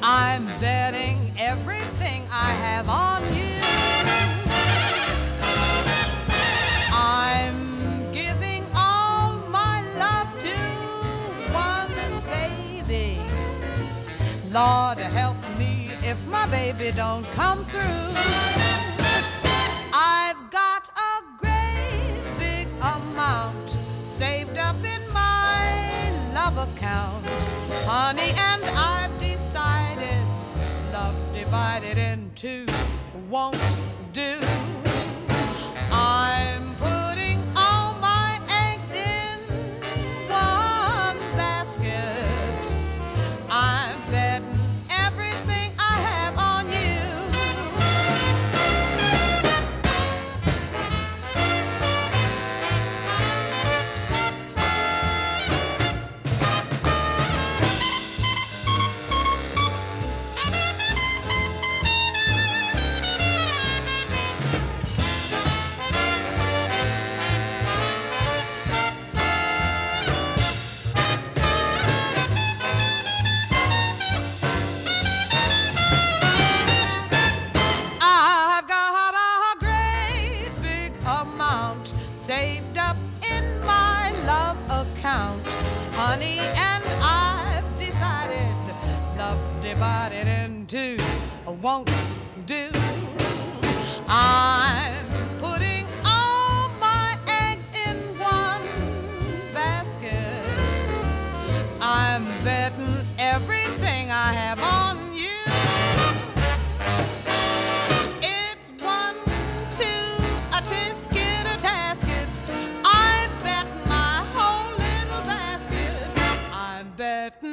I'm betting everything I have on you. I'm giving all my love to one baby. Lord help me if my baby don't come through. I've got a great big amount saved up in my love account, honey, and I've decided love divided in two won't do. I'm putting all my eggs in one basket. I'm betting everything I have on you. I've got a great big amount saved up in my love account, honey, and I've decided love divided in two won't do. I'm putting all my eggs in one basket. I'm betting everything I have on you. It's 1, 2, a tisket, a tasket. I bet my whole little basket. I'm betting